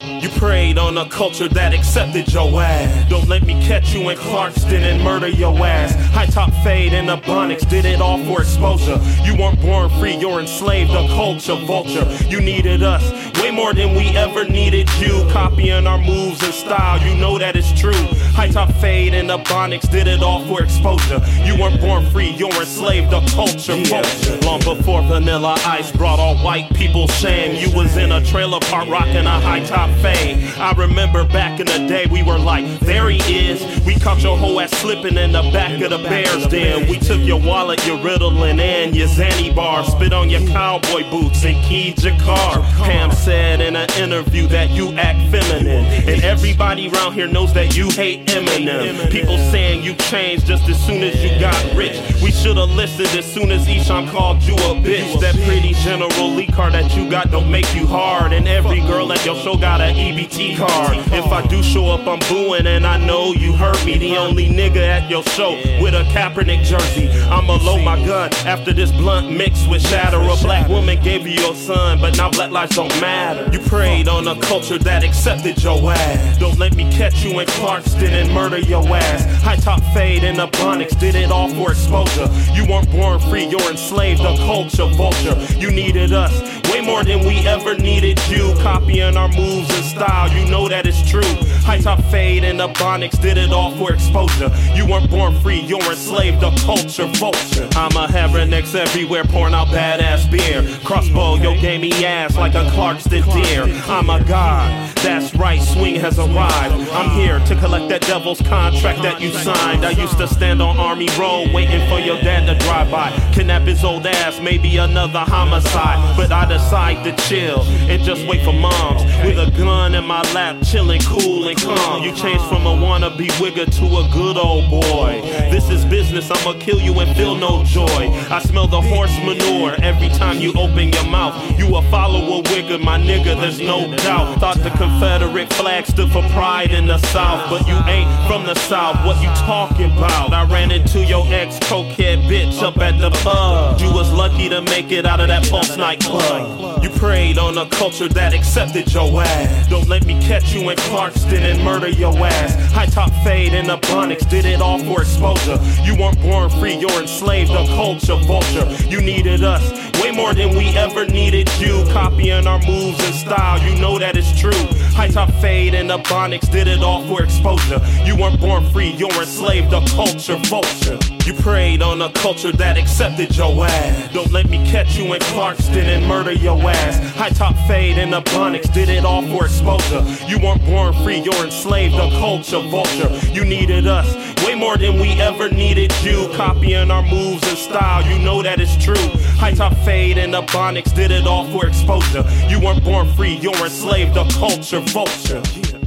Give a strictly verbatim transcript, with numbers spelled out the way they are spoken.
You preyed on a culture that accepted your ass. Don't let me catch you in Clarkston and murder your ass. High top fade and Ebonics did it all for exposure. You weren't born free, you're enslaved, a culture vulture. You needed us way more than we ever needed you. Copying our moves and style, you know that it's true. High top fade and Ebonics did it all for exposure. You weren't born free, you're enslaved, a culture vulture. Long before Vanilla Ice brought all white people shame, you was in a trailer park rocking a high top fade. I remember back in the day we were like, there he is. We caught your whole ass slipping in the back of the Bears den. We took your wallet, your Ritalin, and your Zanny bar. Spit on your cowboy boots and keyed your car. Pam said in an interview that you act feminine, and everybody around here knows that you hate Eminem. People saying you changed just as soon as you got rich. We should've listened as soon as Esham called you a bitch. That pretty General Lee car that you got don't make you hard, and every girl at your show got an E B T card. If I do show up, I'm booing, and I know you heard me. The only nigga at your show with a Kaepernick jersey. I'ma load my gun after this blunt mixed with shatter. A black woman gave you your son, but now black lives don't matter. You preyed on a culture that accepted your ass. Don't let me catch you in Clarkston and murder your ass. High top fade and Ebonics did it all for exposure. You weren't born free, you're enslaved, a culture vulture. You needed us way more than we ever needed you. Copying our moves and style, you know that it's true. High top fade and Ebonics did it all for exposure. You weren't born free, you're enslaved, a culture vulture. I'm a have rednecks everywhere pouring out badass beer. Crossbow, yo gave me ass like a Clarkston deer. I'm a god, that's right, swing has arrived. I'm here to collect that devil's contract that you signed. I used to stand on Army Road waiting for your dad to drive by. Kidnap his old ass, maybe another homicide. But I decide to chill and just wait for moms. With a gun in my lap, chilling cool and calm. You changed from a wannabe wigger to a good old boy. This is business, I'ma kill you and feel no joy. I smell the horse manure every time you open your mouth. You a follower wigger, my nigga, there's no doubt. Thought the Confederate flag stood for pride in the South, but you ain't from the South, what you talking about? I ran into your ex-cokehead bitch up at the pub. You was lucky to make it out of that Pulse nightclub. You preyed on a culture that accepted your ass. Don't let me catch you in Clarkston and murder your ass. High top fade and Ebonics did it all for exposure. You weren't born free, you're enslaved, a culture vulture. You needed us way more than we ever needed you. Copying our moves and style, you know that it's true. High top fade and Ebonics did it all for exposure. You weren't born free, you're enslaved, a culture vulture. You preyed on a culture that accepted your ass. Don't let me catch you in Clarkston and murder your ass. High top fade and Ebonics did it all for exposure. You weren't born free, you're enslaved, a culture vulture. You needed us way more than we ever needed you. Copying our moves and style, you know that it's true. High top fade and Ebonics did it all for exposure. You weren't born free, you're enslaved, a culture vulture.